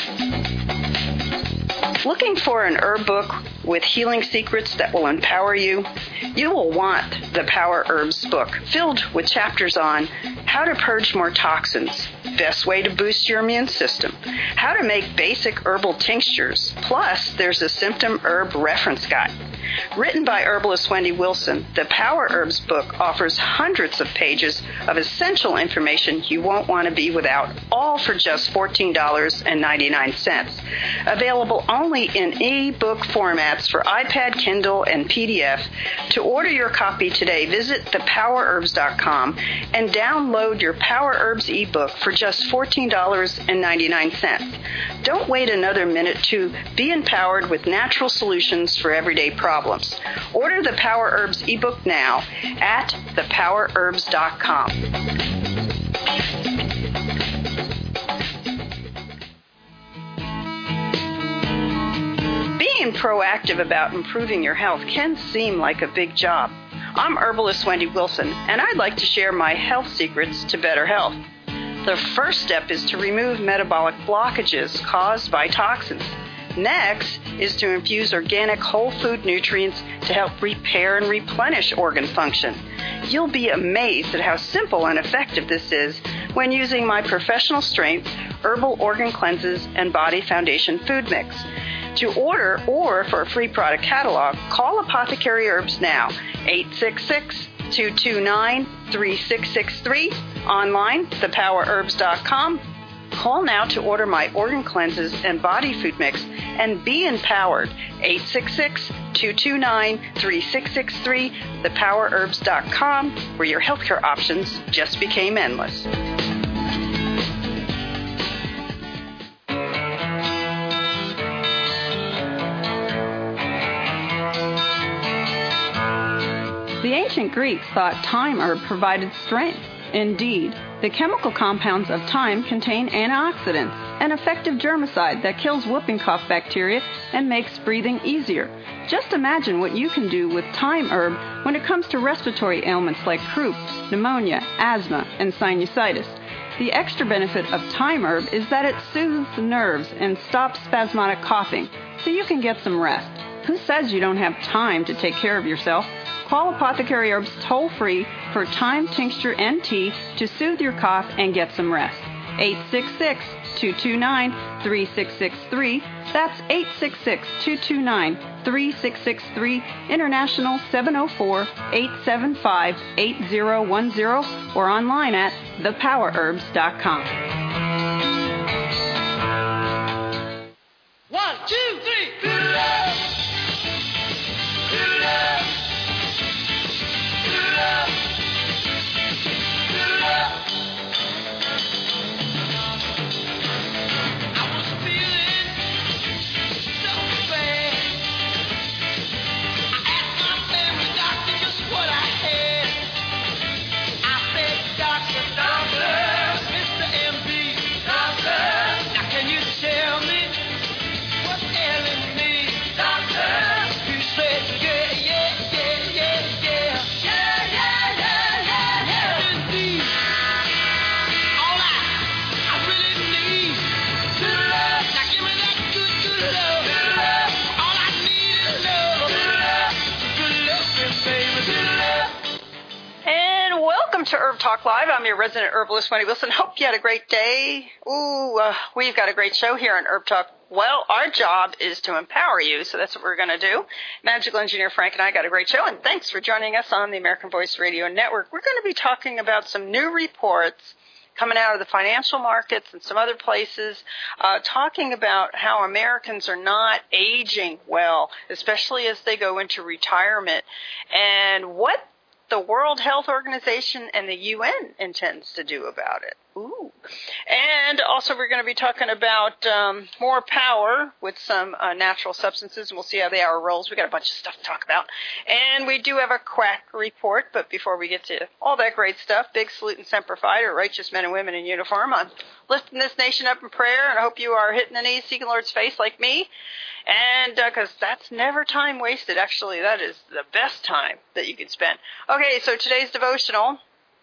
Looking for an herb book with healing secrets that will empower you? You will want the Power Herbs book, filled with chapters on how to purge more toxins, best way to boost your immune system, how to make basic herbal tinctures, plus there's a symptom herb reference guide. Written by herbalist Wendy Wilson, the Power Herbs book offers hundreds of pages of essential information you won't want to be without, all for just $14.99. Available only in e-book formats for iPad, Kindle, and PDF. To order your copy today, visit thepowerherbs.com and download your Power Herbs ebook for just $14.99. Don't wait another minute to be empowered with natural solutions for everyday problems. Order the Power Herbs ebook now at thepowerherbs.com. Being proactive about improving your health can seem like a big job. I'm herbalist Wendy Wilson, and I'd like to share my health secrets to better health. The first step is to remove metabolic blockages caused by toxins. Next is to infuse organic whole food nutrients to help repair and replenish organ function. You'll be amazed at how simple and effective this is when using my professional strength herbal organ cleanses and body foundation food mix. To order or for a free product catalog, call Apothecary Herbs now, 866-229-3663, online, thepowerherbs.com. Call now to order my organ cleanses and body food mix and be empowered, 866-229-3663, thepowerherbs.com, where your healthcare options just became endless. The ancient Greeks thought thyme herb provided strength. Indeed, the chemical compounds of thyme contain antioxidants, an effective germicide that kills whooping cough bacteria and makes breathing easier. Just imagine what you can do with thyme herb when it comes to respiratory ailments like croup, pneumonia, asthma, and sinusitis. The extra benefit of thyme herb is that it soothes the nerves and stops spasmodic coughing, so you can get some rest. Who says you don't have time to take care of yourself? Call Apothecary Herbs toll-free for thyme tincture and tea to soothe your cough and get some rest. 866-229-3663. That's 866-229-3663. International 704-875-8010 or online at thepowerherbs.com. 1, 2, 3. To Herb Talk Live. I'm your resident herbalist, Wendy Wilson. Hope you had a great day. We've got a great show here on Herb Talk. Well, our job is to empower you, so that's what we're going to do. Magical engineer Frank and I got a great show, and thanks for joining us on the American Voice Radio Network. We're going to be talking about some new reports coming out of the financial markets and some other places, talking about how Americans are not aging well, especially as they go into retirement, and what the World Health Organization and the UN intends to do about it. Ooh. And also we're going to be talking about more power with some natural substances, and we'll see how the hour rolls. We got a bunch of stuff to talk about. And we do have a quack report, but before we get to all that great stuff, big salute and semper fi to righteous men and women in uniform. I'm lifting this nation up in prayer, and I hope you are hitting the knees, seeking the Lord's face like me. And because that's never time wasted. Actually, that is the best time that you can spend. Okay, so today's devotional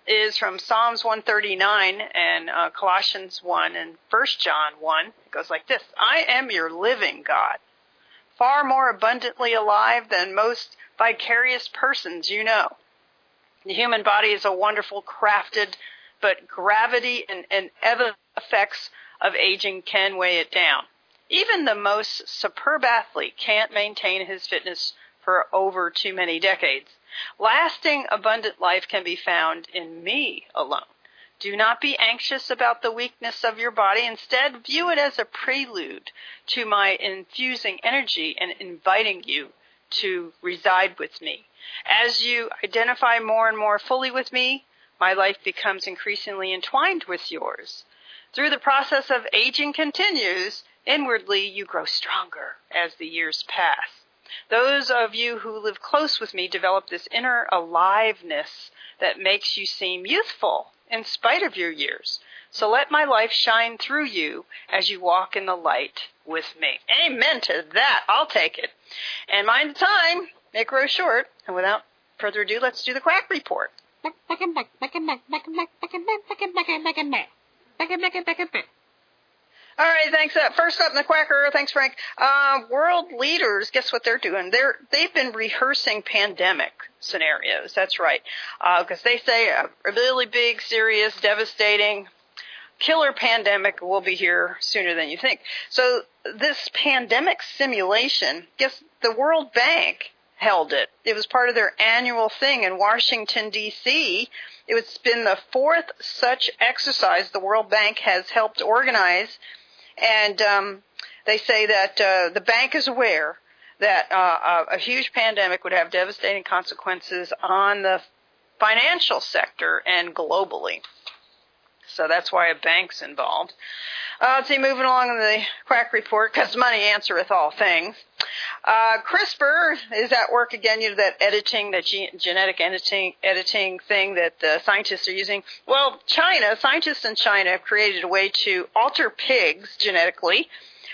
is from Psalms 139 and Colossians 1 and 1 John 1. It goes like this: I am your living God, far more abundantly alive than most vicarious persons you know. The human body is a wonderful crafted, but gravity and effects of aging can weigh it down. Even the most superb athlete can't maintain his fitness for over too many decades. Lasting, abundant life can be found in me alone. Do not be anxious about the weakness of your body. Instead, view it as a prelude to my infusing energy and inviting you to reside with me. As you identify more and more fully with me, my life becomes increasingly entwined with yours. Through the process of aging continues, inwardly you grow stronger as the years pass. Those of you who live close with me develop this inner aliveness that makes you seem youthful in spite of your years. So let my life shine through you as you walk in the light with me. Amen to that. I'll take it. And mind the time. It grows short. And without further ado, let's do the Quack Report. All right, thanks. First up in the Quacker, thanks, Frank. World leaders, guess what they're doing? They've been rehearsing pandemic scenarios. That's right, because they say a really big, serious, devastating, killer pandemic will be here sooner than you think. So this pandemic simulation, guess the World Bank held it. It was part of their annual thing in Washington, D.C. It's been the fourth such exercise the World Bank has helped organize. And they say that the bank is aware that a huge pandemic would have devastating consequences on the financial sector and globally. So that's why a bank's involved. Let's see, moving along in the Quack Report, because money answereth all things. CRISPR is at work again, that genetic editing thing that the scientists are using. Well, scientists in China have created a way to alter pigs genetically.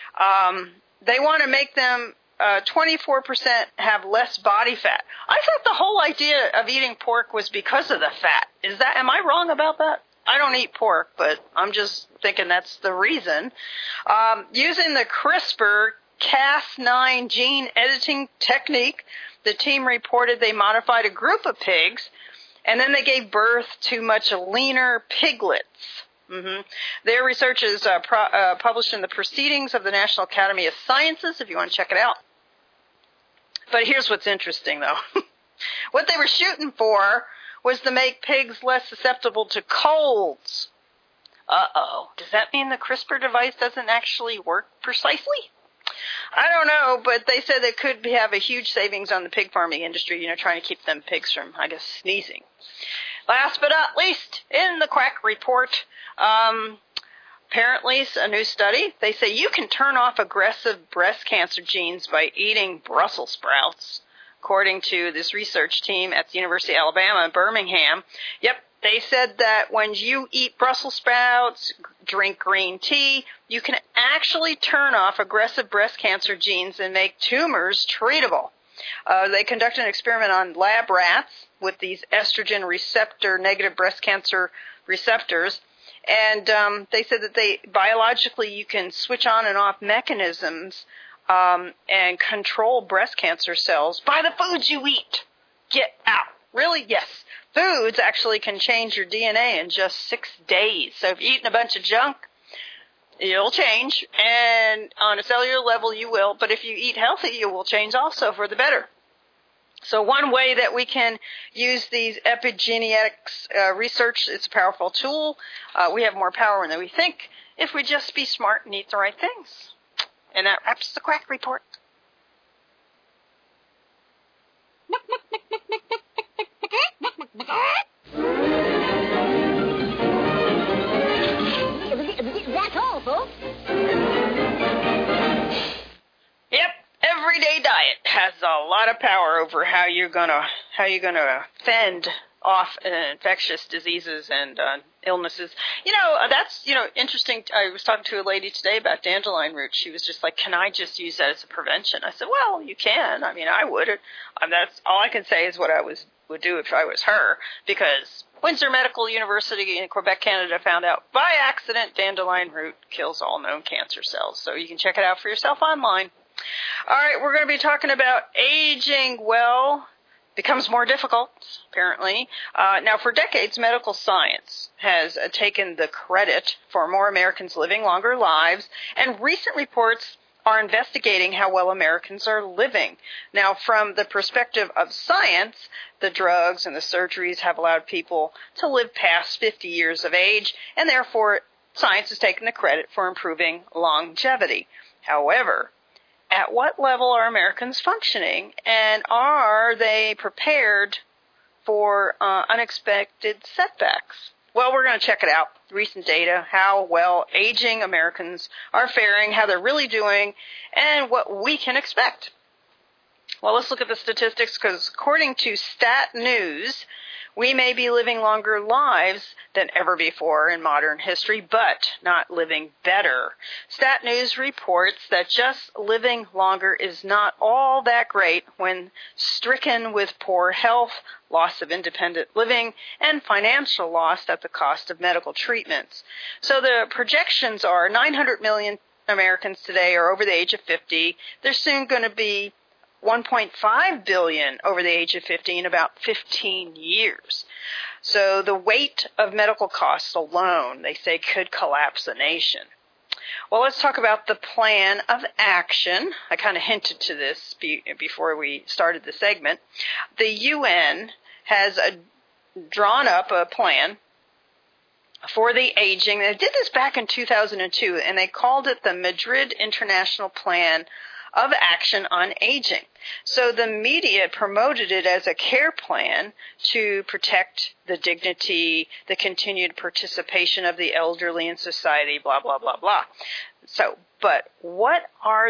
They want to make them 24% have less body fat. I thought the whole idea of eating pork was because of the fat. Am I wrong about that? I don't eat pork, but I'm just thinking that's the reason. Using the CRISPR-Cas9 gene editing technique, the team reported they modified a group of pigs, and then they gave birth to much leaner piglets. Their research is published in the Proceedings of the National Academy of Sciences, if you want to check it out. But here's what's interesting, though. What they were shooting for was to make pigs less susceptible to colds. Uh-oh. Does that mean the CRISPR device doesn't actually work precisely? I don't know, but they said it could have a huge savings on the pig farming industry, trying to keep them pigs from, sneezing. Last but not least, in the Quack Report, apparently a new study, they say you can turn off aggressive breast cancer genes by eating Brussels sprouts. According to this research team at the University of Alabama in Birmingham. Yep, they said that when you eat Brussels sprouts, drink green tea, you can actually turn off aggressive breast cancer genes and make tumors treatable. They conducted an experiment on lab rats with these estrogen receptor negative breast cancer receptors. And they said that biologically you can switch on and off mechanisms and control breast cancer cells by the foods you eat. Get out. Really? Yes. Foods actually can change your DNA in just 6 days. So if you're eating a bunch of junk, it'll change. And on a cellular level, you will. But if you eat healthy, you will change also for the better. So one way that we can use these epigenetics research, it's a powerful tool. We have more power than we think if we just be smart and eat the right things. And that wraps the Quack Report. That's all, folks. Yep, everyday diet has a lot of power over how you're gonna fend off infectious diseases and illnesses. That's, interesting. I was talking to a lady today about dandelion root. She was just like, can I just use that as a prevention? I said, well, you can. I would. That's all I can say is what I would do if I was her, because Windsor Medical University in Quebec, Canada found out by accident dandelion root kills all known cancer cells. So you can check it out for yourself online. All right, we're going to be talking about aging well. Becomes more difficult, apparently. Now, for decades, medical science has taken the credit for more Americans living longer lives, and recent reports are investigating how well Americans are living. Now, from the perspective of science, the drugs and the surgeries have allowed people to live past 50 years of age, and therefore science has taken the credit for improving longevity. However, at what level are Americans functioning, and are they prepared for unexpected setbacks? Well, we're going to check it out. Recent data, how well aging Americans are faring, how they're really doing, and what we can expect. Well, let's look at the statistics, because according to Stat News, we may be living longer lives than ever before in modern history, but not living better. Stat News reports that just living longer is not all that great when stricken with poor health, loss of independent living, and financial loss at the cost of medical treatments. So the projections are 900 million Americans today are over the age of 50. They're soon going to be 1.5 billion over the age of 50 in about 15 years. So the weight of medical costs alone, they say, could collapse a nation. Well, let's talk about the plan of action. I kind of hinted to this before we started the segment. The UN has drawn up a plan for the aging. They did this back in 2002, and they called it the Madrid International Plan of Action on Aging. So the media promoted it as a care plan to protect the dignity, the continued participation of the elderly in society, blah, blah, blah, blah. So, but what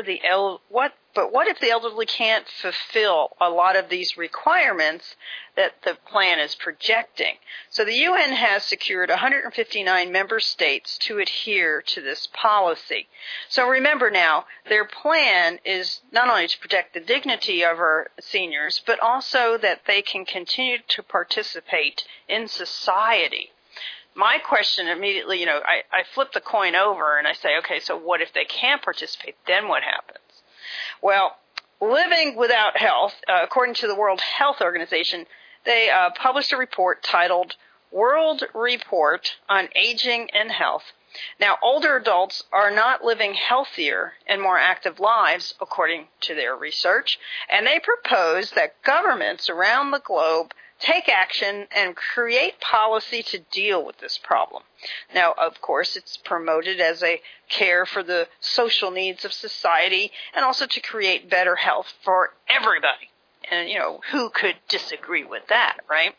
if the elderly can't fulfill a lot of these requirements that the plan is projecting? So the UN has secured 159 member states to adhere to this policy. So remember now, their plan is not only to protect the dignity of our seniors, but also that they can continue to participate in society. My question immediately, I flip the coin over and I say, okay, so what if they can't participate? Then what happens? Well, living without health, according to the World Health Organization, they published a report titled World Report on Aging and Health. Now, older adults are not living healthier and more active lives, according to their research, and they propose that governments around the globe take action and create policy to deal with this problem. Now, of course, it's promoted as a care for the social needs of society and also to create better health for everybody. And, who could disagree with that, right?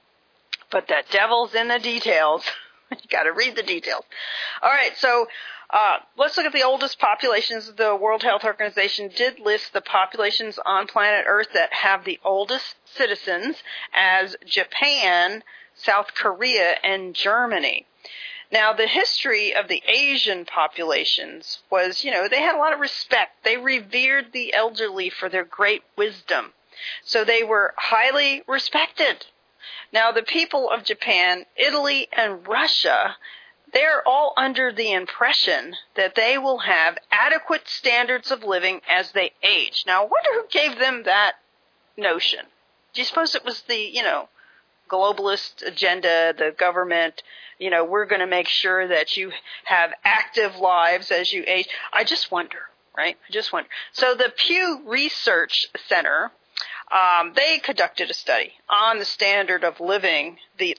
But that devil's in the details. You got to read the details. All right, so let's look at the oldest populations. The World Health Organization did list the populations on planet Earth that have the oldest citizens as Japan, South Korea, and Germany. Now, the history of the Asian populations was, they had a lot of respect. They revered the elderly for their great wisdom. So they were highly respected. Now, the people of Japan, Italy, and Russia, they're all under the impression that they will have adequate standards of living as they age. Now, I wonder who gave them that notion. Do you suppose it was the, globalist agenda, the government, we're going to make sure that you have active lives as you age? I just wonder, right? I just wonder. So the Pew Research Center, they conducted a study on the standard of living the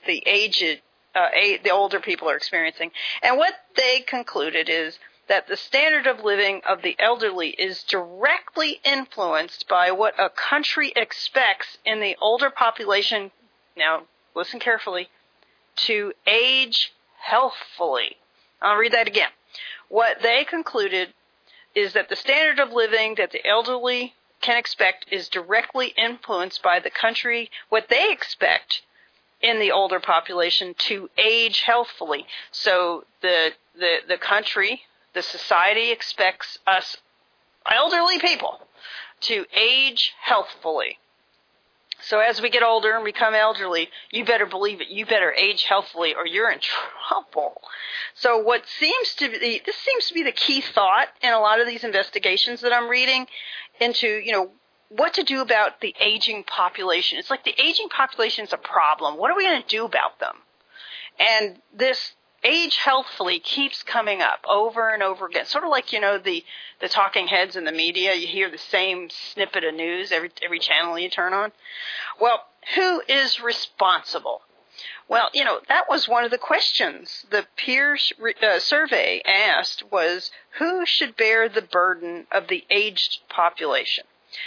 older people are experiencing. And what they concluded is that the standard of living of the elderly is directly influenced by what a country expects in the older population, now listen carefully, to age healthfully. I'll read that again. What they concluded is that the standard of living that the elderly can expect is directly influenced by the country, what they expect in the older population to age healthfully. So the country, the society expects us elderly people to age healthfully. So as we get older and become elderly, you better believe it, you better age healthily or you're in trouble. So this seems to be the key thought in a lot of these investigations that I'm reading into, what to do about the aging population. It's like the aging population is a problem. What are we going to do about them? And this age healthfully keeps coming up over and over again. Sort of like, the talking heads in the media. You hear the same snippet of news every channel you turn on. Well, who is responsible? Well, that was one of the questions the peer survey asked was, who should bear the burden of the aged population?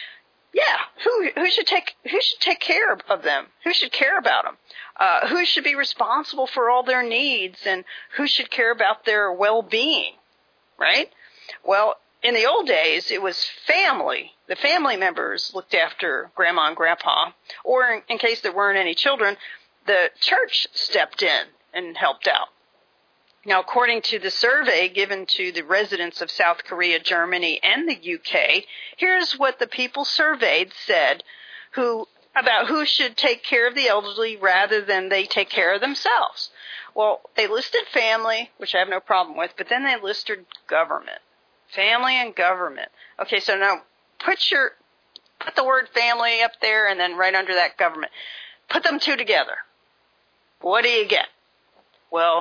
Yeah, who should take care of them? Who should care about them? Who should be responsible for all their needs, and who should care about their well-being? Right? Well, in the old days, it was family. The family members looked after grandma and grandpa, or in case there weren't any children, the church stepped in and helped out. Now, according to the survey given to the residents of South Korea, Germany, and the UK, here's what the people surveyed said about who should take care of the elderly rather than they take care of themselves. Well, they listed family, which I have no problem with, but then they listed government. Family and government. Okay, so now put the word family up there and then right under that government. Put them two together. What do you get? Well,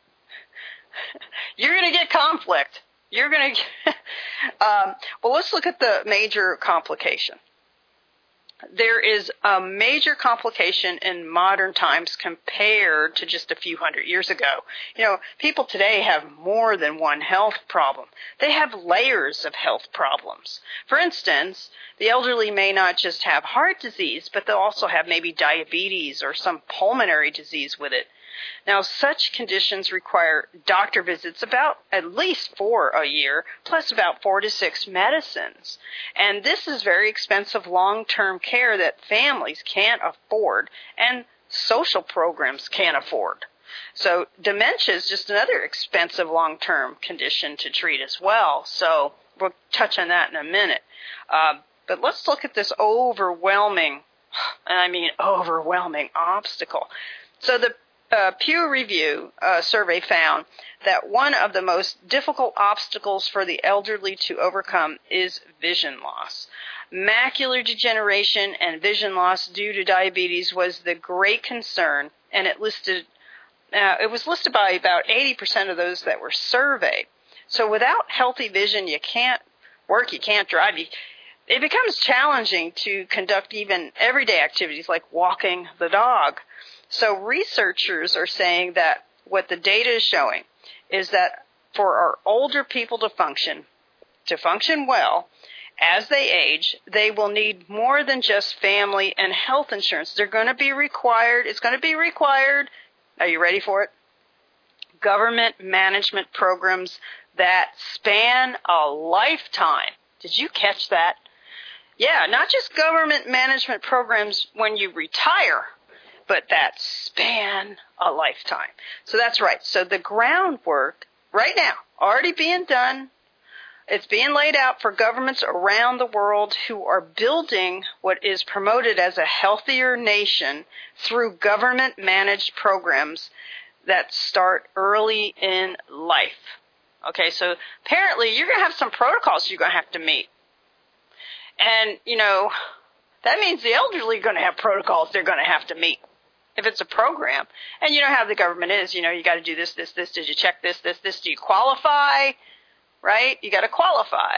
you're going to get conflict. You're going to well, let's look at the major complication. There is a major complication in modern times compared to just a few hundred years ago. People today have more than one health problem. They have layers of health problems. For instance, the elderly may not just have heart disease, but they'll also have maybe diabetes or some pulmonary disease with it. Now, such conditions require doctor visits, about at least 4 a year, plus about 4 to 6 medicines. And this is very expensive long-term care that families can't afford and social programs can't afford. So dementia is just another expensive long-term condition to treat as well. So we'll touch on that in a minute. But let's look at this overwhelming obstacle. So the Pew Review survey found that one of the most difficult obstacles for the elderly to overcome is vision loss. Macular degeneration and vision loss due to diabetes was the great concern, and it was listed by about 80% of those that were surveyed. So without healthy vision, you can't work, you can't drive. It becomes challenging to conduct even everyday activities like walking the dog. So researchers are saying that what the data is showing is that for our older people to function well, as they age, they will need more than just family and health insurance. It's going to be required, are you ready for it? Government management programs that span a lifetime. Did you catch that? Yeah, not just government management programs when you retire, but that span a lifetime. So that's right. So the groundwork right now, already being done, it's being laid out for governments around the world who are building what is promoted as a healthier nation through government-managed programs that start early in life. Okay, so apparently you're going to have some protocols you're going to have to meet. And, that means the elderly are going to have protocols they're going to have to meet. If it's a program, and you know how the government is, you got to do this, did you check this, do you qualify, right? You got to qualify.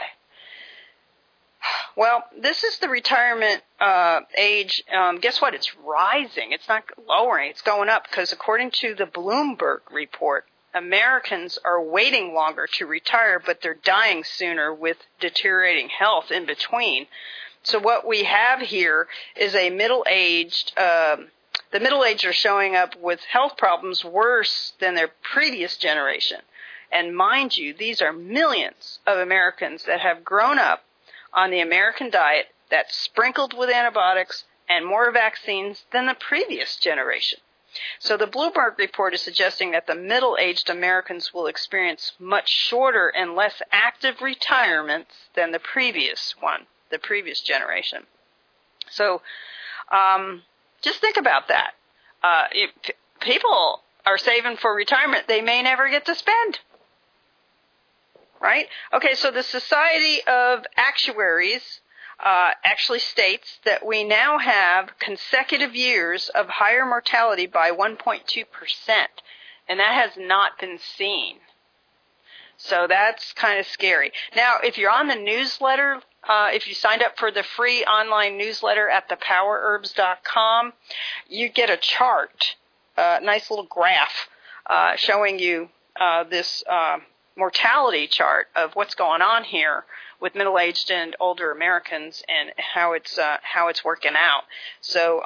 Well, this is the retirement age. Guess what? It's rising. It's not lowering. It's going up because according to the Bloomberg report, Americans are waiting longer to retire, but they're dying sooner with deteriorating health in between. So what we have here is a middle-aged the middle-aged are showing up with health problems worse than their previous generation. And mind you, these are millions of Americans that have grown up on the American diet that's sprinkled with antibiotics and more vaccines than the previous generation. So the Bloomberg report is suggesting that the middle-aged Americans will experience much shorter and less active retirements than the previous generation. So Just think about that. If people are saving for retirement they may never get to spend. Right? Okay, so the Society of Actuaries actually states that we now have consecutive years of higher mortality by 1.2%, and that has not been seen. So that's kind of scary. Now, if you're on the newsletter, if you signed up for the free online newsletter at thepowerherbs.com, you get a chart, a nice little graph showing you this mortality chart of what's going on here with middle-aged and older Americans and how it's working out. So,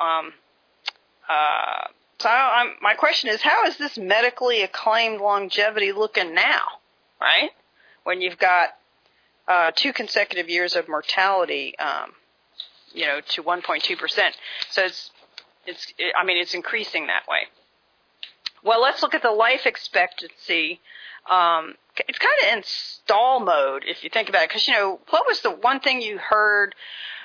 my question is, how is this medically acclaimed longevity looking now? Right, when you've got 2 consecutive years of mortality, to 1.2%. So it's increasing that way. Well, let's look at the life expectancy. It's kind of in stall mode if you think about it, because, what was the one thing you heard,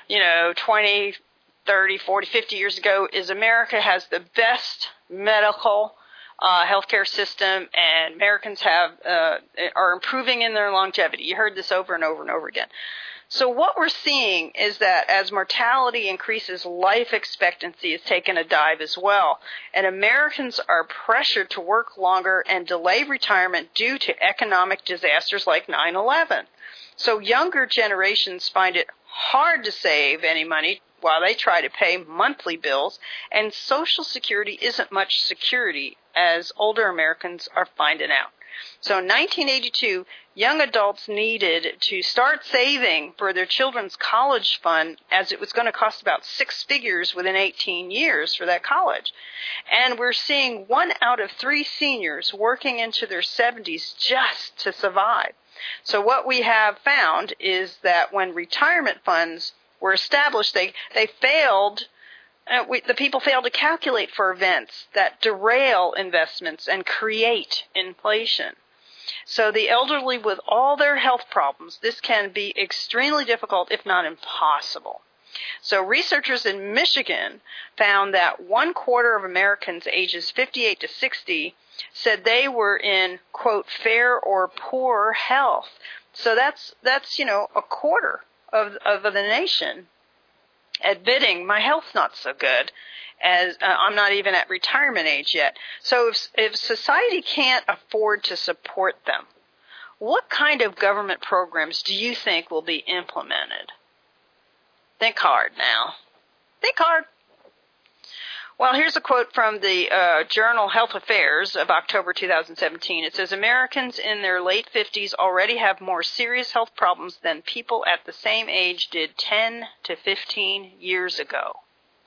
20, 30, 40, 50 years ago is America has the best medical healthcare system, and Americans are improving in their longevity. You heard this over and over and over again. So what we're seeing is that as mortality increases, life expectancy is taking a dive as well. And Americans are pressured to work longer and delay retirement due to economic disasters like 9/11. So younger generations find it hard to save any money while they try to pay monthly bills, and Social Security isn't much security, as older Americans are finding out. So in 1982, young adults needed to start saving for their children's college fund, as it was going to cost about 6 figures within 18 years for that college. And we're seeing 1 out of 3 seniors working into their 70s just to survive. So what we have found is that when retirement funds were established, they failed. The people fail to calculate for events that derail investments and create inflation. So the elderly, with all their health problems, this can be extremely difficult, if not impossible. So researchers in Michigan found that 1/4 of Americans ages 58 to 60 said they were in, quote, fair or poor health. So that's 1/4 of the nation admitting my health's not so good, as I'm not even at retirement age yet. So if society can't afford to support them, what kind of government programs do you think will be implemented? Think hard now. Think hard. Well, here's a quote from the journal Health Affairs of October 2017. It says, Americans in their late 50s already have more serious health problems than people at the same age did 10 to 15 years ago.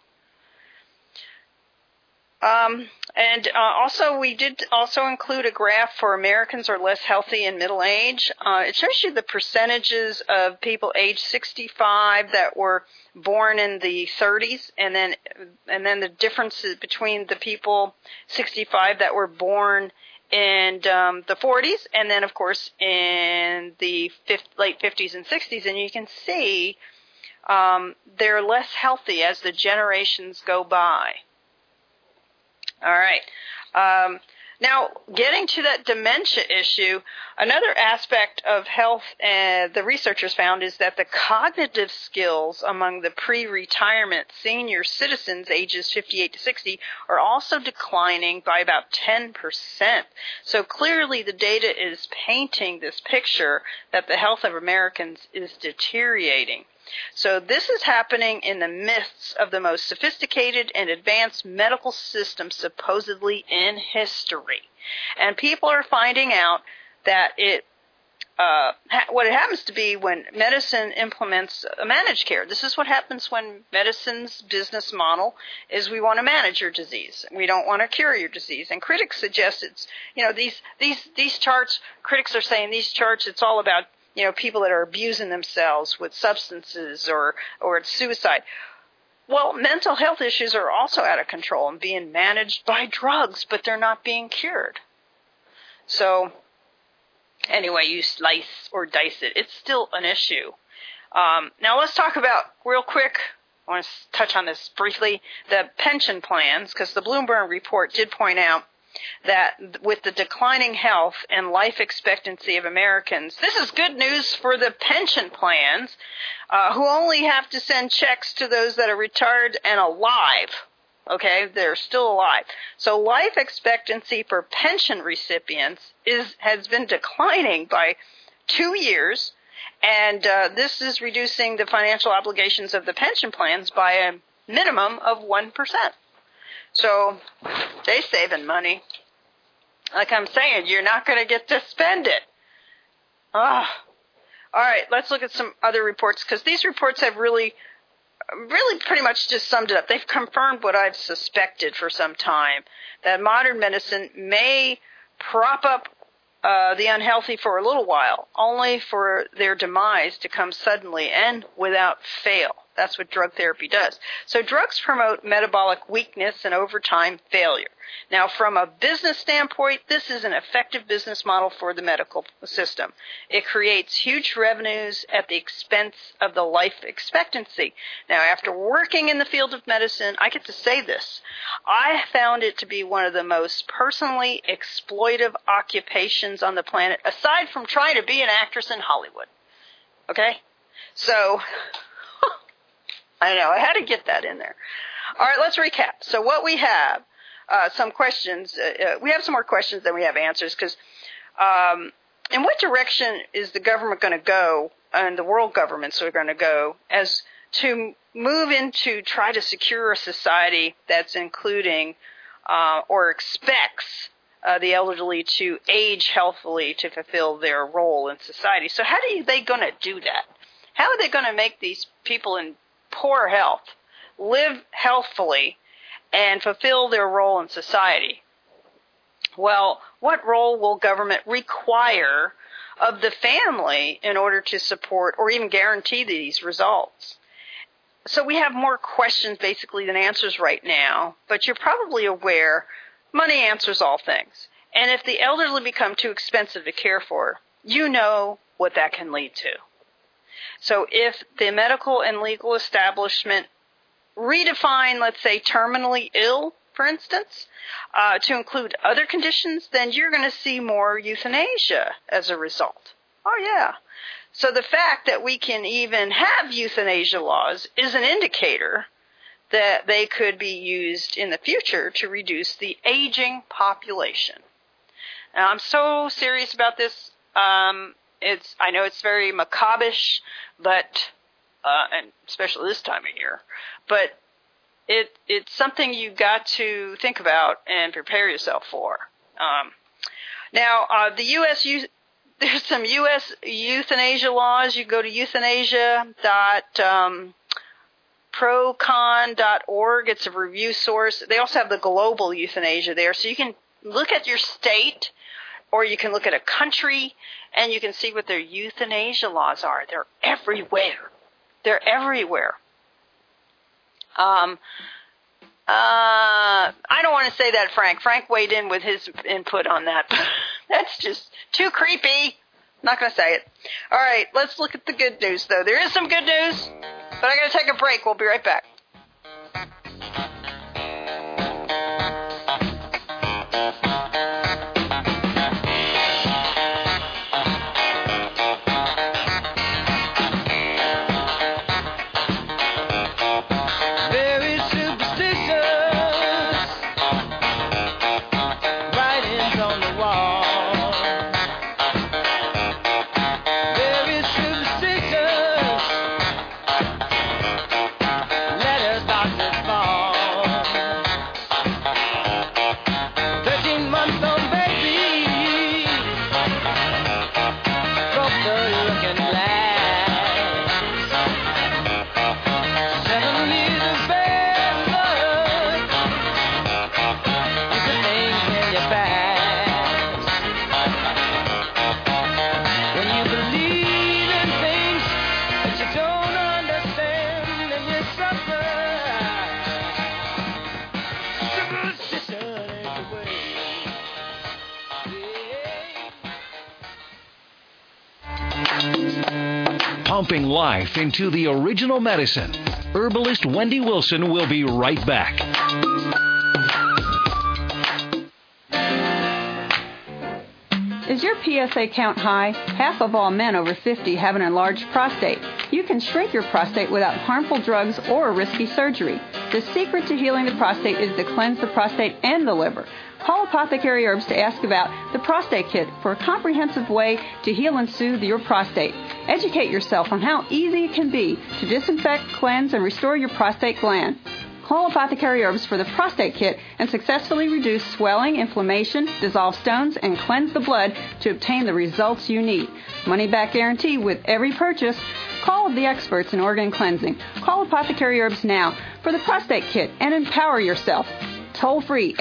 Also, we did also include a graph for Americans who are less healthy in middle age. It shows you the percentages of people age 65 that were born in the 30s, and then the differences between the people 65 that were born in the 40s, and then of course in the late 50s and 60s, and you can see they're less healthy as the generations go by. All right. Now, getting to that dementia issue, another aspect of health the researchers found is that the cognitive skills among the pre-retirement senior citizens ages 58 to 60 are also declining by about 10%. So clearly the data is painting this picture that the health of Americans is deteriorating. So this is happening in the midst of the most sophisticated and advanced medical system supposedly in history. And people are finding out that what it happens to be when medicine implements a managed care. This is what happens when medicine's business model is we want to manage your disease. We don't want to cure your disease. And critics suggest it's, these charts, critics are saying these charts, it's all about people that are abusing themselves with substances or it's suicide. Well, mental health issues are also out of control and being managed by drugs, but they're not being cured. So, anyway, you slice or dice it. It's still an issue. Now let's talk about, real quick, I want to touch on this briefly. The pension plans, because the Bloomberg report did point out that with the declining health and life expectancy of Americans, this is good news for the pension plans, who only have to send checks to those that are retired and alive. Okay, they're still alive. So life expectancy for pension recipients has been declining by 2 years, and this is reducing the financial obligations of the pension plans by a minimum of 1%. So they're saving money. Like I'm saying, you're not going to get to spend it. All right, let's look at some other reports, because these reports have really pretty much just summed it up. They've confirmed what I've suspected for some time, that modern medicine may prop up the unhealthy for a little while, only for their demise to come suddenly and without fail. That's what drug therapy does. So drugs promote metabolic weakness and over time failure. Now, from a business standpoint, this is an effective business model for the medical system. It creates huge revenues at the expense of the life expectancy. Now, after working in the field of medicine, I get to say this. I found it to be one of the most personally exploitive occupations on the planet, aside from trying to be an actress in Hollywood. Okay? So, I know, I had to get that in there. All right, let's recap. So what we have, some questions. We have some more questions than we have answers, because in what direction is the government going to go, and the world governments are going to go, as to move into try to secure a society that's including or expects the elderly to age healthily to fulfill their role in society. So how are they going to do that? How are they going to make these people in poor health live healthfully and fulfill their role in society? Well, what role will government require of the family in order to support or even guarantee these results? So we have more questions basically than answers right now, but you're probably aware money answers all things. And if the elderly become too expensive to care for, you know what that can lead to. So if the medical and legal establishment redefine, let's say, terminally ill, for instance, to include other conditions, then you're going to see more euthanasia as a result. Oh, yeah. So the fact that we can even have euthanasia laws is an indicator that they could be used in the future to reduce the aging population. Now, I'm so serious about this. I know it's very macabre-ish, but and especially this time of year, but it's something you got to think about and prepare yourself for. Now, the U.S. There's some U.S. euthanasia laws. You go to euthanasia.procon.org. It's a review source. They also have the global euthanasia there, so you can look at your state, or you can look at a country, and you can see what their euthanasia laws are. They're everywhere. They're everywhere. I don't want to say that, Frank. Frank weighed in with his input on that. That's just too creepy. I'm not going to say it. All right, let's look at the good news, though. There is some good news, but I got to take a break. We'll be right back. pumping life into the original medicine. Herbalist Wendy Wilson will be right back. Is your PSA count high? Half of all men over 50 have an enlarged prostate. You can shrink your prostate without harmful drugs or risky surgery. The secret to healing the prostate is to cleanse the prostate and the liver. Call Apothecary Herbs to ask about the Prostate Kit for a comprehensive way to heal and soothe your prostate. Educate yourself on how easy it can be to disinfect, cleanse, and restore your prostate gland. Call Apothecary Herbs for the Prostate Kit and successfully reduce swelling, inflammation, dissolve stones, and cleanse the blood to obtain the results you need. Money-back guarantee with every purchase. Call the experts in organ cleansing. Call Apothecary Herbs now for the Prostate Kit and empower yourself. Toll free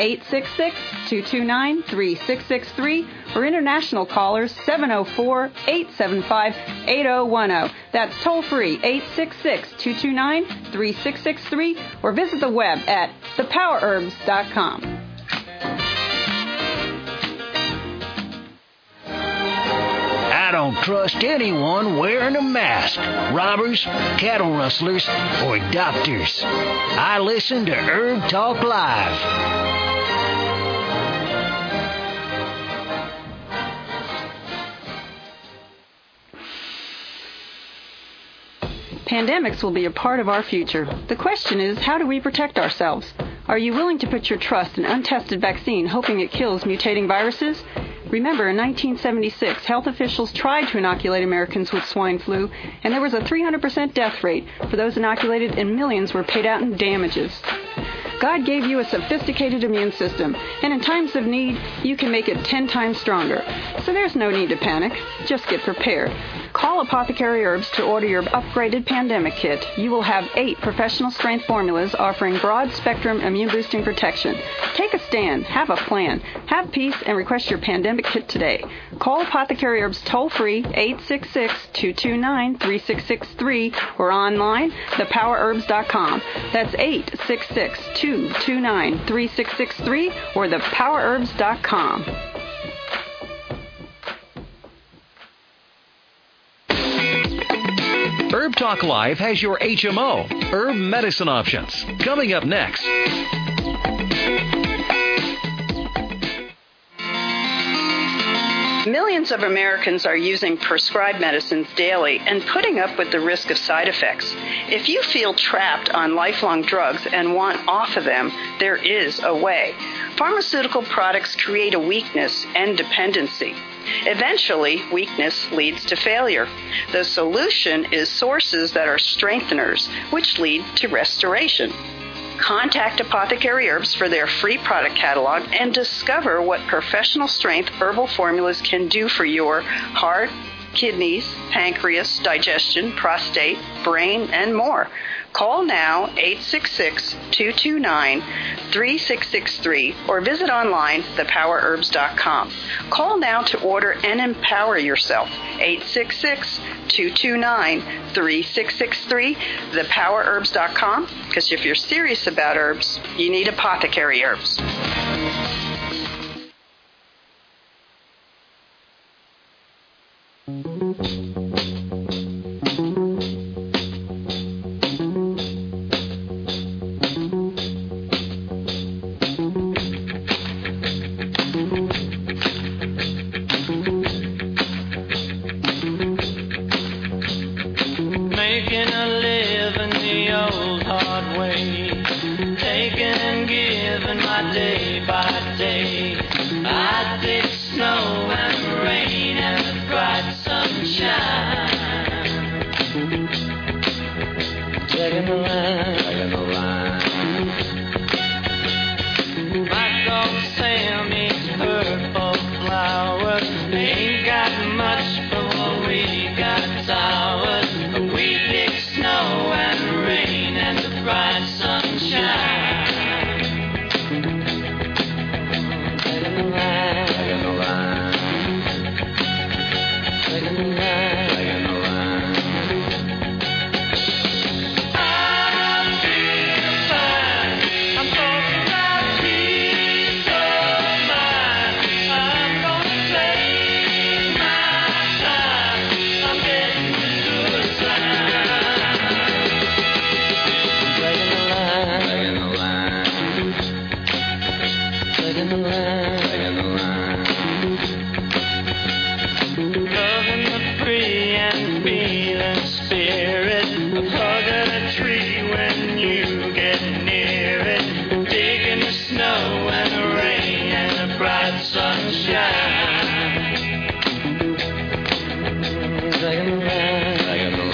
866-229-3663 or international callers 704-875-8010. That's toll free 866-229-3663 or visit the web at thepowerherbs.com. I don't trust anyone wearing a mask. Robbers, cattle rustlers, or doctors. I listen to Herb Talk Live. Pandemics will be a part of our future. The question is, how do we protect ourselves? Are you willing to put your trust in untested vaccine, hoping it kills mutating viruses? Remember, in 1976, health officials tried to inoculate Americans with swine flu, and there was a 300% death rate for those inoculated, and millions were paid out in damages. God gave you a sophisticated immune system, and in times of need, you can make it 10 times stronger. So there's no need to panic. Just get prepared. Call Apothecary Herbs to order your upgraded pandemic kit. You will have 8 professional-strength formulas offering broad-spectrum immune-boosting protection. Take a stand. Have a plan. Have peace and request your pandemic kit today. Call Apothecary Herbs toll-free 866-229-3663 or online, thepowerherbs.com. That's 866-229-3663 or thepowerherbs.com. Herb Talk Live has your HMO, herb medicine options. Coming up next. Millions of Americans are using prescribed medicines daily and putting up with the risk of side effects. If you feel trapped on lifelong drugs and want off of them, there is a way. Pharmaceutical products create a weakness and dependency. Eventually, weakness leads to failure. The solution is sources that are strengtheners, which lead to restoration. Contact Apothecary Herbs for their free product catalog and discover what professional strength herbal formulas can do for your heart, kidneys, pancreas, digestion, prostate, brain, and more. Call now 866-229-3663 or visit online thepowerherbs.com. Call now to order and empower yourself. 866-229-3663, thepowerherbs.com, because if you're serious about herbs, you need Apothecary Herbs. spirit, a hug of a tree when you get near it, digging the snow and the rain and the bright sunshine. Dragging the line, dragging the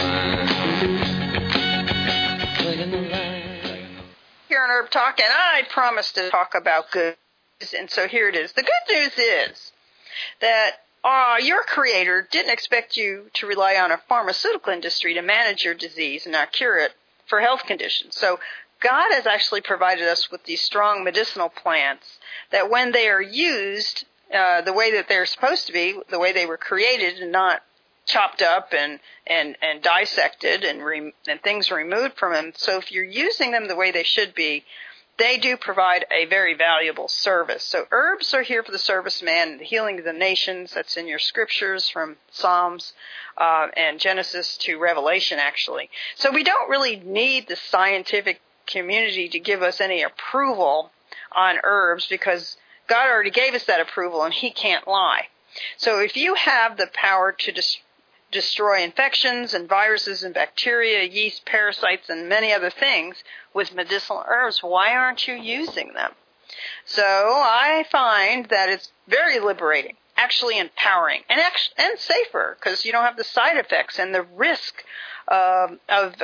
line, dragging the line. Here on Herb Talk, and I promised to talk about good news, and so here it is. The good news is that your creator didn't expect you to rely on a pharmaceutical industry to manage your disease and not cure it for health conditions. So God has actually provided us with these strong medicinal plants that when they are used the way that they're supposed to be, the way they were created and not chopped up and dissected and things removed from them. So if you're using them the way they should be, they do provide a very valuable service. So herbs are here for the serviceman, the healing of the nations. That's in your scriptures from Psalms and Genesis to Revelation, actually. So we don't really need the scientific community to give us any approval on herbs because God already gave us that approval and He can't lie. So if you have the power to destroy infections and viruses and bacteria, yeast, parasites, and many other things with medicinal herbs, why aren't you using them? So I find that it's very liberating, actually empowering, and safer because you don't have the side effects and the risk of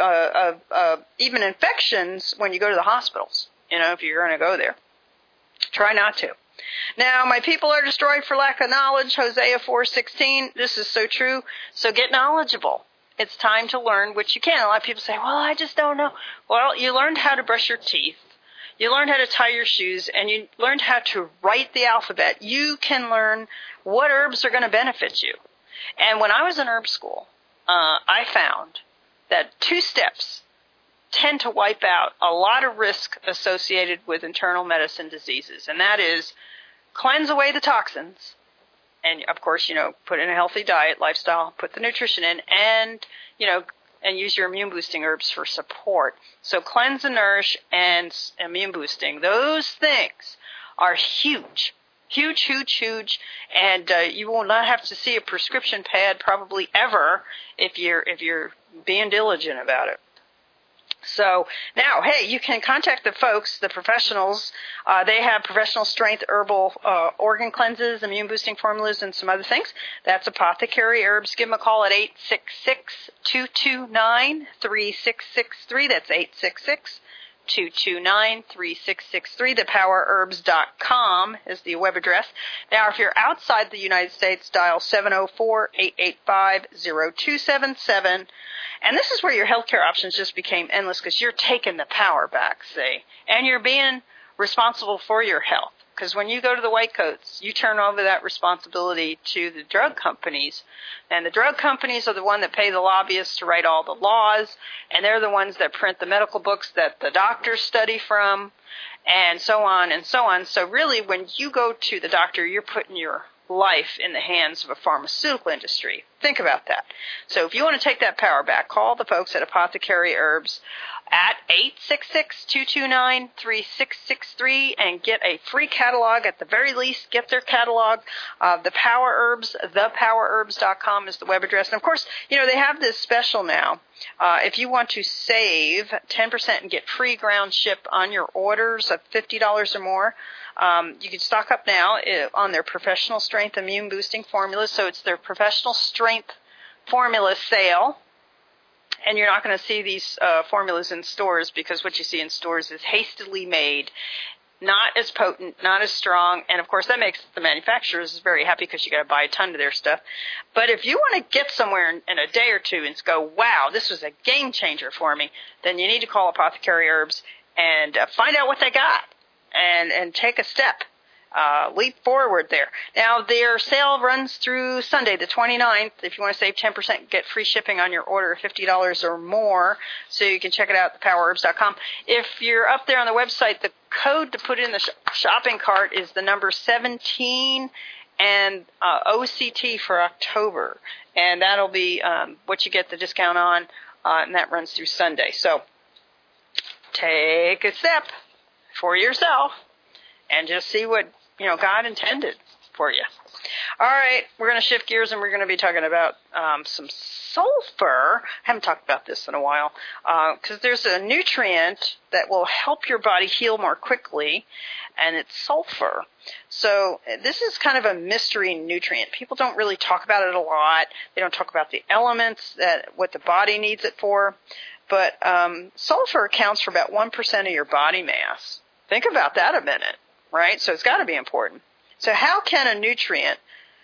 even infections when you go to the hospitals, if you're going to go there. Try not to. Now, my people are destroyed for lack of knowledge, Hosea 4:16. This is so true. So get knowledgeable. It's time to learn what you can. A lot of people say, well, I just don't know. Well, you learned how to brush your teeth. You learned how to tie your shoes, and you learned how to write the alphabet. You can learn what herbs are going to benefit you. And when I was in herb school, I found that 2 steps tend to wipe out a lot of risk associated with internal medicine diseases, and that is cleanse away the toxins, and of course, put in a healthy diet, lifestyle, put the nutrition in, and use your immune boosting herbs for support. So cleanse and nourish and immune boosting, those things are huge. Huge, huge, huge, and you will not have to see a prescription pad probably ever if you're being diligent about it. So now, hey, you can contact the folks, the professionals. They have professional strength herbal organ cleanses, immune boosting formulas, and some other things. That's Apothecary Herbs. Give them a call at 866-229-3663. That's 866-229-3663. ThePowerHerbs.com is the web address. Now, if you're outside the United States, dial 704-885-0277. And this is where your healthcare options just became endless because you're taking the power back, see? And you're being responsible for your health. Because when you go to the white coats, you turn over that responsibility to the drug companies. And the drug companies are the one that pay the lobbyists to write all the laws. And they're the ones that print the medical books that the doctors study from. And so on and so on. So really, when you go to the doctor, you're putting your life in the hands of a pharmaceutical industry. Think about that. So if you want to take that power back, call the folks at Apothecary Herbs at 866-229-3663 and get a free catalog. At the very least, get their catalog. The Power Herbs, thepowerherbs.com is the web address. And of course, they have this special now. If you want to save 10% and get free ground ship on your orders of $50 or more, you can stock up now on their professional strength immune boosting formulas. So it's their professional strength formula sale. And you're not going to see these formulas in stores because what you see in stores is hastily made, not as potent, not as strong. And, of course, that makes the manufacturers very happy because you got to buy a ton of their stuff. But if you want to get somewhere in a day or two and go, wow, this was a game changer for me, then you need to call Apothecary Herbs and find out what they got and take a step. Leap forward there. Now, their sale runs through Sunday, the 29th. If you want to save 10%, get free shipping on your order of $50 or more. So you can check it out at thepowerherbs.com. If you're up there on the website, the code to put in the shopping cart is the number 17 and OCT for October. And that'll be what you get the discount on, and that runs through Sunday. So take a step for yourself and just see what God intended for you. All right, we're going to shift gears and we're going to be talking about some sulfur. I haven't talked about this in a while because there's a nutrient that will help your body heal more quickly, and it's sulfur. So this is kind of a mystery nutrient. People don't really talk about it a lot. They don't talk about the elements, what the body needs it for. But sulfur accounts for about 1% of your body mass. Think about that a minute, right? So it's got to be important. So how can a nutrient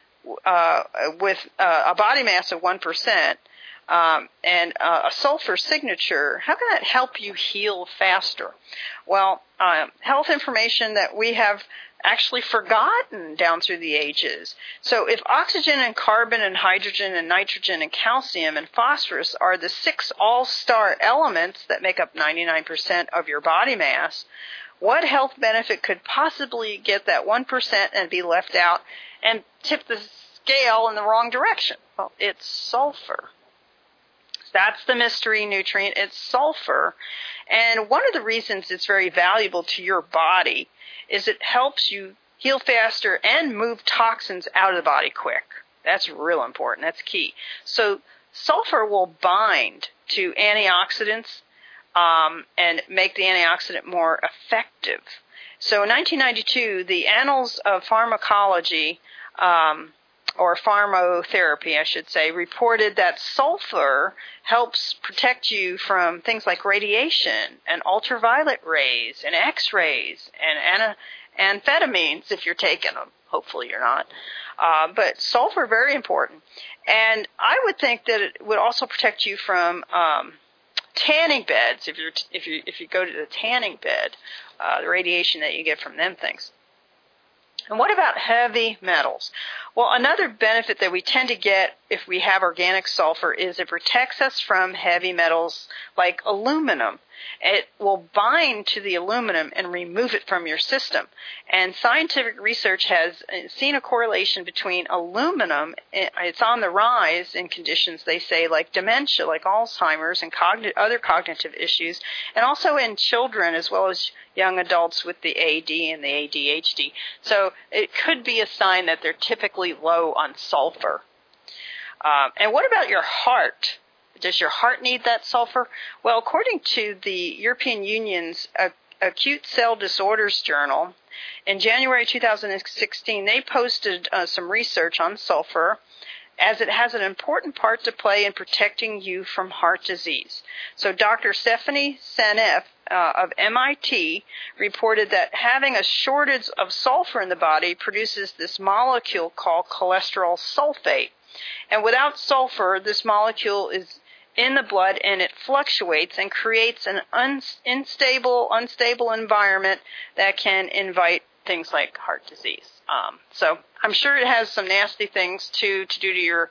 with a body mass of 1% and a sulfur signature, how can that help you heal faster? Well, health information that we have actually forgotten down through the ages. So if oxygen and carbon and hydrogen and nitrogen and calcium and phosphorus are the 6 all-star elements that make up 99% of your body mass, what health benefit could possibly get that 1% and be left out and tip the scale in the wrong direction? Well, it's sulfur. That's the mystery nutrient. It's sulfur. And one of the reasons it's very valuable to your body is it helps you heal faster and move toxins out of the body quick. That's real important. That's key. So sulfur will bind to antioxidants and make the antioxidant more effective. So in 1992, the Annals of Pharmacology, or pharmacotherapy, I should say, reported that sulfur helps protect you from things like radiation and ultraviolet rays and X-rays and amphetamines if you're taking them. Hopefully you're not. But sulfur, very important. And I would think that it would also protect you from tanning beds if you go to the tanning bed, the radiation that you get from them things. And what about heavy metals? Well, another benefit that we tend to get if we have organic sulfur is it protects us from heavy metals like aluminum. It will bind to the aluminum and remove it from your system. And scientific research has seen a correlation between aluminum, it's on the rise in conditions, they say, like dementia, like Alzheimer's and other cognitive issues, and also in children as well as young adults with the AD and the ADHD. So it could be a sign that they're typically low on sulfur. And what about your heart? Does your heart need that sulfur? Well, according to the European Union's Acute Cell Disorders Journal, in January 2016, they posted some research on sulfur as it has an important part to play in protecting you from heart disease. So Dr. Stephanie Seneff of MIT reported that having a shortage of sulfur in the body produces this molecule called cholesterol sulfate. And without sulfur, this molecule is in the blood and it fluctuates and creates an unstable environment that can invite things like heart disease. So I'm sure it has some nasty things to do to your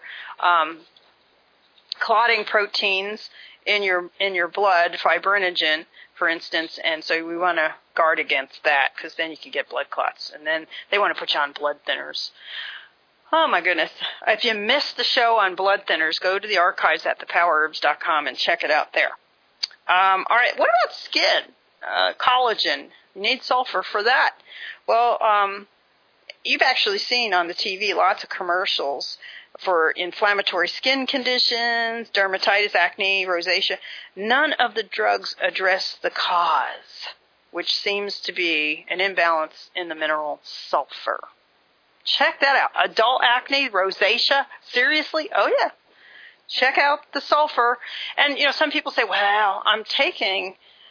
clotting proteins in your blood, fibrinogen, for instance, and so we want to guard against that because then you can get blood clots, and then they want to put you on blood thinners. Oh, my goodness. If you missed the show on blood thinners, go to the archives at thepowerherbs.com and check it out there. All right, what about skin? Collagen. You need sulfur for that. Well, you've actually seen on the TV lots of commercials for inflammatory skin conditions, dermatitis, acne, rosacea. None of the drugs address the cause, which seems to be an imbalance in the mineral sulfur. Check that out. Adult acne, rosacea, seriously? Oh, yeah. Check out the sulfur. And, some people say, well, I'm taking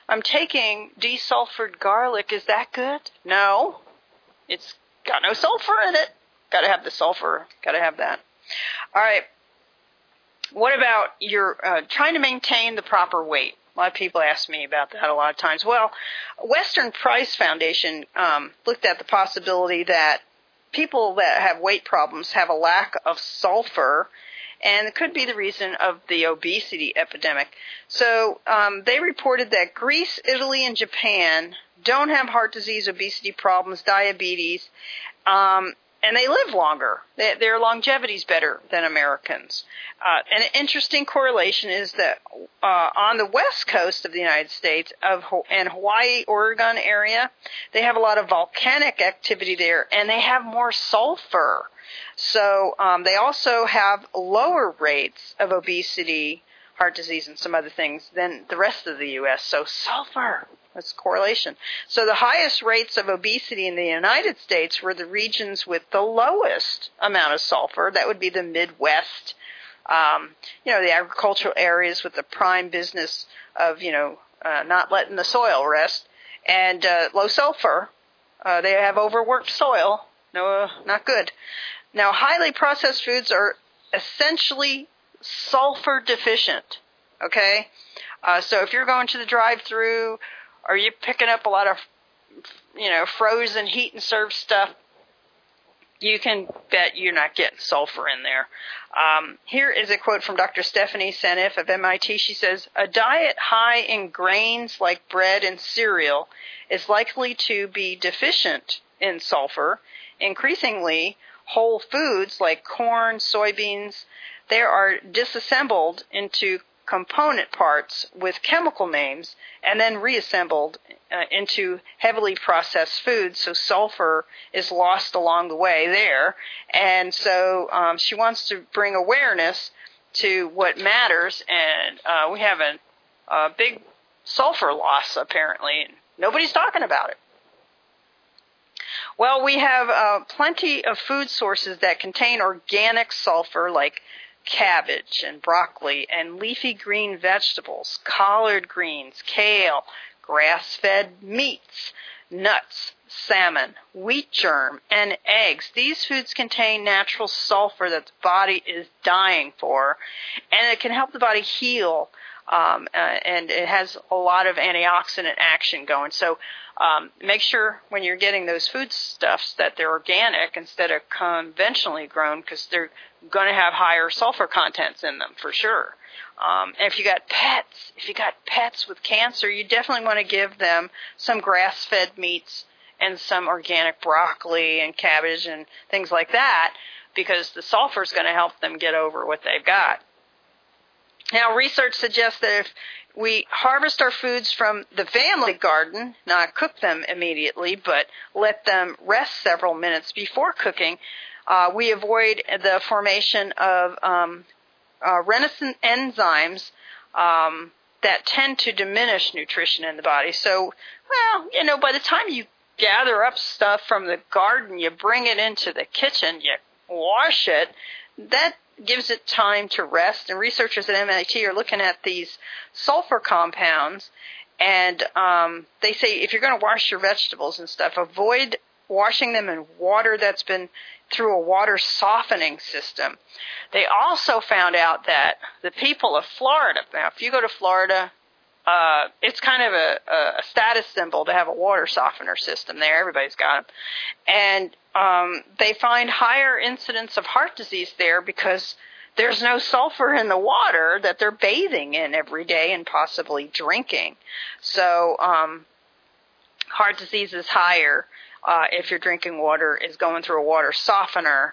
desulfured garlic. Is that good? No. It's got no sulfur in it. Got to have the sulfur. Got to have that. All right. What about your trying to maintain the proper weight? A lot of people ask me about that a lot of times. Well, Western Price Foundation looked at the possibility that people that have weight problems have a lack of sulfur, and it could be the reason of the obesity epidemic. So they reported that Greece, Italy, and Japan don't have heart disease, obesity problems, diabetes, and they live longer. Their longevity is better than Americans. An interesting correlation is that on the west coast of the United States and Hawaii, Oregon area, they have a lot of volcanic activity there, and they have more sulfur. So they also have lower rates of obesity, heart disease, and some other things than the rest of the U.S. So sulfur, that's a correlation. So the highest rates of obesity in the United States were the regions with the lowest amount of sulfur. That would be the Midwest, the agricultural areas with the prime business of, not letting the soil rest, and low sulfur. They have overworked soil. No, not good. Now, highly processed foods are essentially sulfur deficient, okay? So if you're going to the drive-thru or you're picking up a lot of, frozen heat and serve stuff, you can bet you're not getting sulfur in there. Here is a quote from Dr. Stephanie Seneff of MIT. She says, "A diet high in grains like bread and cereal is likely to be deficient in sulfur. Increasingly, whole foods like corn, soybeans, they are disassembled into component parts with chemical names and then reassembled into heavily processed foods, so sulfur is lost along the way there." And so she wants to bring awareness to what matters, and we have a big sulfur loss apparently, and nobody's talking about it. Well, we have plenty of food sources that contain organic sulfur, like cabbage and broccoli and leafy green vegetables, collard greens, kale, grass-fed meats, nuts, salmon, wheat germ, and eggs. These foods contain natural sulfur that the body is dying for, and it can help the body heal, and it has a lot of antioxidant action going. So make sure when you're getting those foodstuffs that they're organic instead of conventionally grown, because they're going to have higher sulfur contents in them for sure. And if you got pets with cancer, you definitely want to give them some grass-fed meats and some organic broccoli and cabbage and things like that, because the sulfur is going to help them get over what they've got. Now, research suggests that if we harvest our foods from the family garden, not cook them immediately, but let them rest several minutes before cooking, we avoid the formation of renin enzymes that tend to diminish nutrition in the body. So, by the time you gather up stuff from the garden, you bring it into the kitchen, you wash it, that gives it time to rest. And researchers at MIT are looking at these sulfur compounds, and they say if you're going to wash your vegetables and stuff, avoid washing them in water that's been through a water softening system. They also found out that the people of Florida, now if you go to Florida, it's kind of a status symbol to have a water softener system there. Everybody's got them. And they find higher incidence of heart disease there because there's no sulfur in the water that they're bathing in every day and possibly drinking. So heart disease is higher if your drinking water is going through a water softener.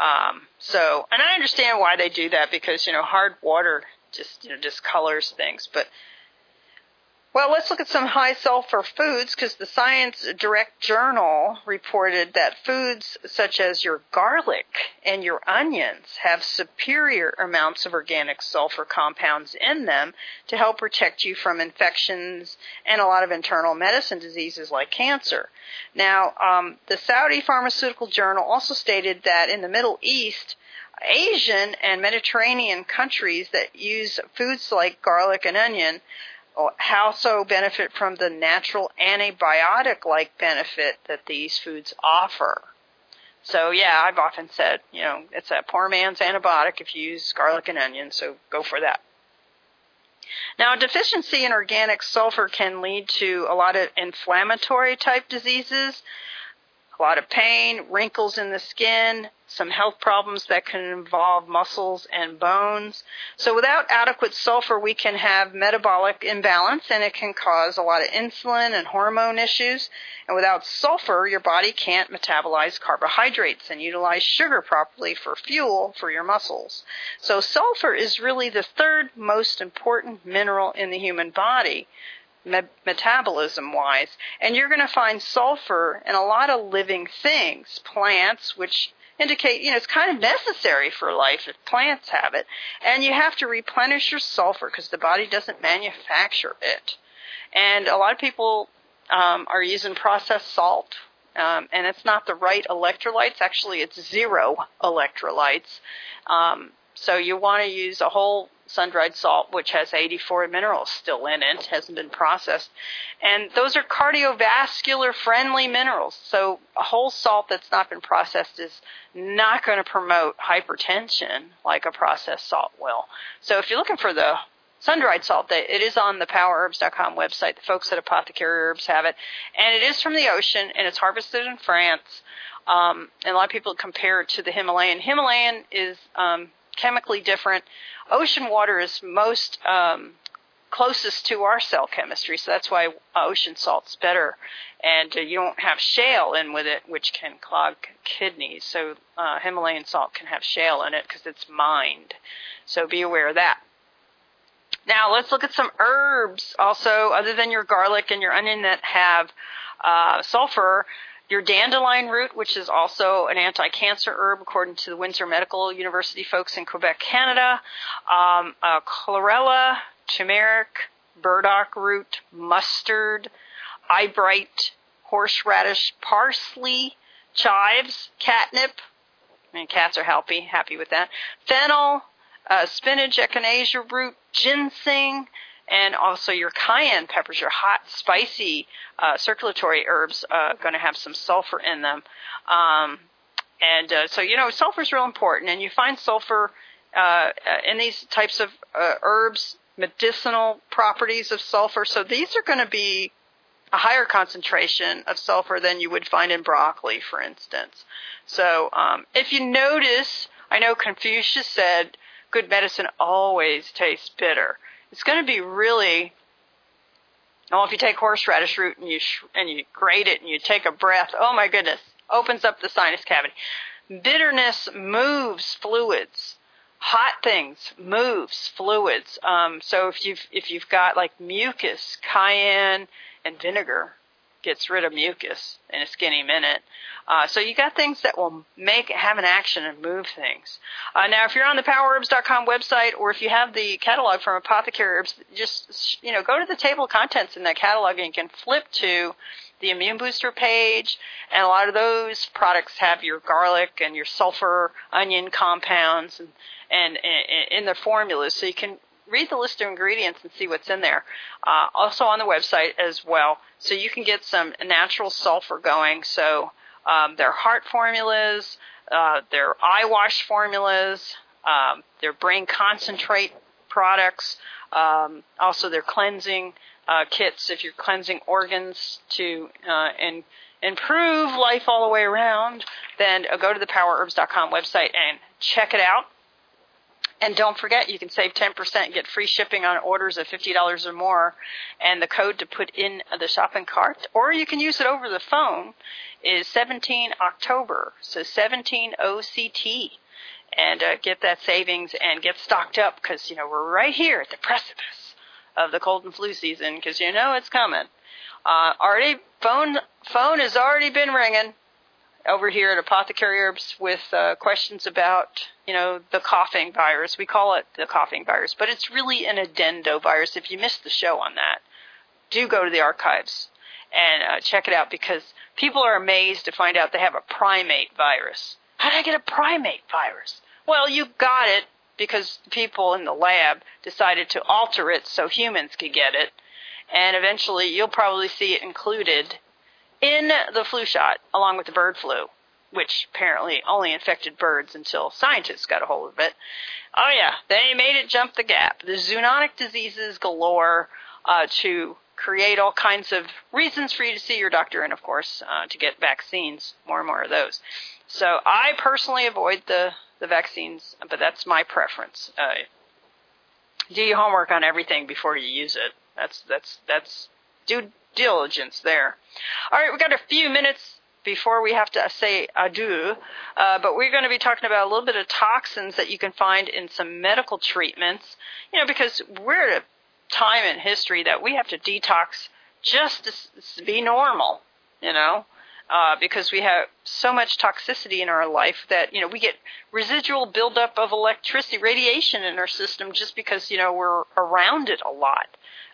And I understand why they do that, because, hard water just discolors things. But well, let's look at some high sulfur foods, because the Science Direct Journal reported that foods such as your garlic and your onions have superior amounts of organic sulfur compounds in them to help protect you from infections and a lot of internal medicine diseases like cancer. Now, the Saudi Pharmaceutical Journal also stated that in the Middle East, Asian and Mediterranean countries that use foods like garlic and onion also benefit from the natural antibiotic-like benefit that these foods offer. So, yeah, I've often said, it's a poor man's antibiotic if you use garlic and onion, so go for that. Now, a deficiency in organic sulfur can lead to a lot of inflammatory-type diseases, a lot of pain, wrinkles in the skin, some health problems that can involve muscles and bones. So without adequate sulfur, we can have metabolic imbalance, and it can cause a lot of insulin and hormone issues. And without sulfur, your body can't metabolize carbohydrates and utilize sugar properly for fuel for your muscles. So sulfur is really the third most important mineral in the human body, metabolism-wise. And you're going to find sulfur in a lot of living things, plants, which indicate, it's kind of necessary for life if plants have it. And you have to replenish your sulfur because the body doesn't manufacture it. And a lot of people are using processed salt, and it's not the right electrolytes. Actually, it's 0 electrolytes. So you want to use a whole sun-dried salt, which has 84 minerals still in it, hasn't been processed. And those are cardiovascular-friendly minerals. So a whole salt that's not been processed is not going to promote hypertension like a processed salt will. So if you're looking for the sun-dried salt, it is on the PowerHerbs.com website. The folks at Apothecary Herbs have it. And it is from the ocean, and it's harvested in France. And a lot of people compare it to the Himalayan. Himalayan is chemically different. Ocean water is most closest to our cell chemistry, so that's why ocean salt's better. And you don't have shale in with it, which can clog kidneys. So Himalayan salt can have shale in it because it's mined. So be aware of that. Now let's look at some herbs also, other than your garlic and your onion that have sulfur. Your dandelion root, which is also an anti-cancer herb, according to the Windsor Medical University folks in Quebec, Canada. Chlorella, turmeric, burdock root, mustard, eyebright, horseradish, parsley, chives, catnip. I mean, cats are happy with that. Fennel, spinach, echinacea root, ginseng, and also your cayenne peppers, your hot, spicy, circulatory herbs, going to have some sulfur in them. So, sulfur is real important. And you find sulfur in these types of herbs, medicinal properties of sulfur. So these are going to be a higher concentration of sulfur than you would find in broccoli, for instance. So if you notice, I know Confucius said, good medicine always tastes bitter. It's going to be really, if you take horseradish root and you grate it and you take a breath, oh my goodness, opens up the sinus cavity. Bitterness moves fluids. Hot things moves fluids. So if you've got like mucus, cayenne and vinegar gets rid of mucus in a skinny minute. So you got things that will have an action and move things. Now, if you're on the PowerHerbs.com website, or if you have the catalog from Apothecary Herbs, just go to the table of contents in that catalog, and you can flip to the Immune Booster page. And a lot of those products have your garlic and your sulfur, onion compounds, and in their formulas, so you can read the list of ingredients and see what's in there. Also on the website as well, so you can get some natural sulfur going. So their heart formulas, their eye wash formulas, their brain concentrate products, also their cleansing kits if you're cleansing organs to improve life all the way around. Then go to the PowerHerbs.com website and check it out. And don't forget, you can save 10% and get free shipping on orders of $50 or more. And the code to put in the shopping cart, or you can use it over the phone, is 17 October. So 17 OCT. And get that savings and get stocked up because, we're right here at the precipice of the cold and flu season because it's coming. Phone has already been ringing over here at Apothecary Herbs with questions about, the coughing virus. We call it the coughing virus, but it's really an adendovirus. If you missed the show on that, do go to the archives and check it out because people are amazed to find out they have a primate virus. How did I get a primate virus? Well, you got it because people in the lab decided to alter it so humans could get it, and eventually you'll probably see it included in the flu shot, along with the bird flu, which apparently only infected birds until scientists got a hold of it. Oh yeah, they made it jump the gap. There's zoonotic diseases galore to create all kinds of reasons for you to see your doctor and, of course, to get vaccines, more and more of those. So I personally avoid the vaccines, but that's my preference. Do your homework on everything before you use it. That's due diligence there. All right, we've got a few minutes before we have to say adieu, but we're going to be talking about a little bit of toxins that you can find in some medical treatments, because we're at a time in history that we have to detox just to be normal, because we have so much toxicity in our life that, we get residual buildup of electricity, radiation in our system just because, we're around it a lot.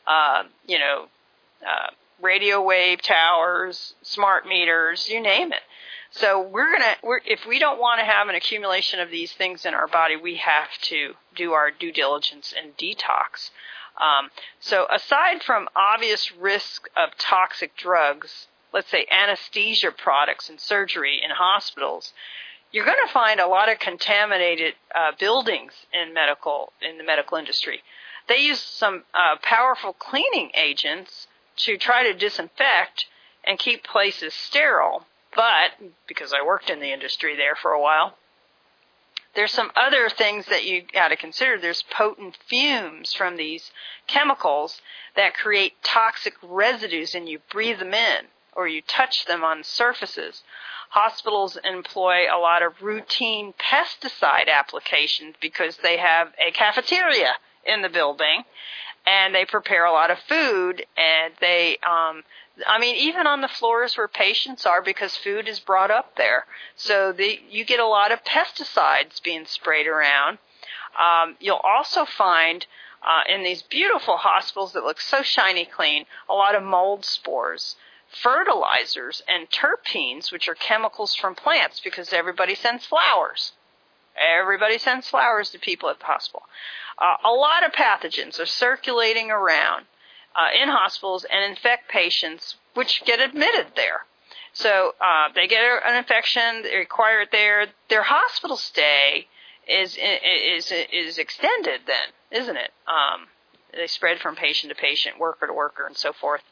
Radio wave towers, smart meters, you name it. So if we don't want to have an accumulation of these things in our body, we have to do our due diligence and detox. So aside from obvious risk of toxic drugs, let's say anesthesia products and surgery in hospitals, you're going to find a lot of contaminated buildings in the medical industry. They use some powerful cleaning agents to try to disinfect and keep places sterile. But, because I worked in the industry there for a while, there's some other things that you got to consider. There's potent fumes from these chemicals that create toxic residues, and you breathe them in or you touch them on surfaces. Hospitals employ a lot of routine pesticide applications because they have a cafeteria in the building, and they prepare a lot of food, and they, even on the floors where patients are, because food is brought up there. So you get a lot of pesticides being sprayed around. You'll also find in these beautiful hospitals that look so shiny clean, a lot of mold spores, fertilizers, and terpenes, which are chemicals from plants, because everybody sends flowers. Everybody sends flowers to people at the hospital. A lot of pathogens are circulating around in hospitals and infect patients, which get admitted there. So they get an infection, they require it there. Their hospital stay is extended then, isn't it? They spread from patient to patient, worker to worker, and so forth.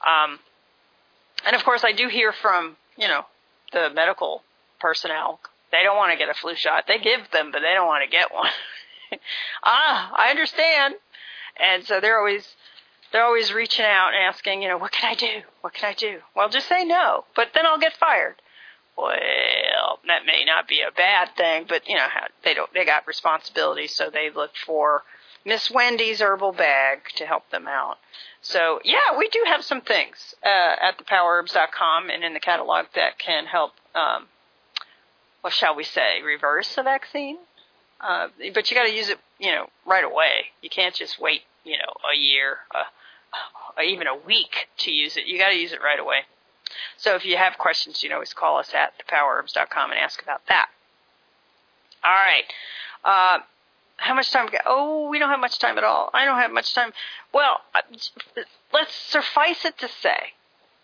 And of course, I do hear from the medical personnel. They don't want to get a flu shot. They give them, but they don't want to get one. I understand. And so they're always reaching out and asking, what can I do? What can I do? Well, just say no, but then I'll get fired. Well, that may not be a bad thing, but they got responsibilities, so they looked for Miss Wendy's herbal bag to help them out. So, yeah, we do have some things at thepowerherbs.com and in the catalog that can help, what shall we say, reverse a vaccine. But you got to use it, right away. You can't just wait, a year, or even a week to use it. You got to use it right away. So if you have questions, you can always call us at thepowerherbs.com and ask about that. All right. How much time? Oh, we don't have much time at all. I don't have much time. Well, let's suffice it to say,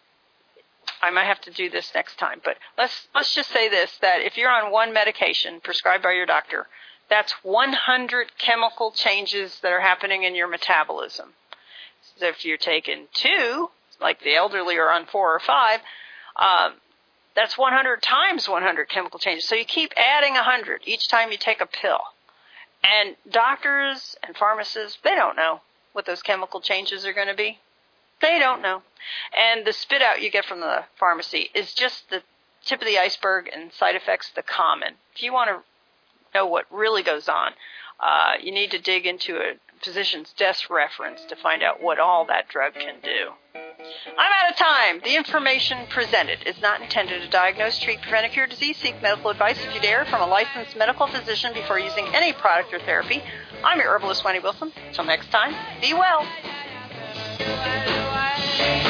I might have to do this next time, but let's just say this, that if you're on one medication prescribed by your doctor, that's 100 chemical changes that are happening in your metabolism. So if you're taking 2, like the elderly are on 4 or 5, that's 100 times 100 chemical changes. So you keep adding 100 each time you take a pill. And doctors and pharmacists, they don't know what those chemical changes are going to be. They don't know. And the spit out you get from the pharmacy is just the tip of the iceberg, and side effects the common. If you want to know what really goes on, you need to dig into a physician's desk reference to find out what all that drug can do. I'm out of time. The information presented is not intended to diagnose, treat, prevent, or cure disease. Seek medical advice if you dare from a licensed medical physician before using any product or therapy. I'm your herbalist, Wendy Wilson. Until next time, be well.